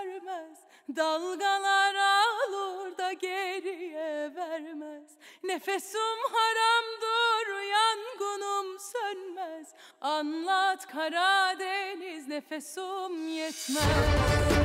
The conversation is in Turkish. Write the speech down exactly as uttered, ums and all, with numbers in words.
sermez, dalgalar alır da geriye vermez. Nefesim haramdır, yangınım sönmez. Anlat Karadeniz, nefesim yetmez.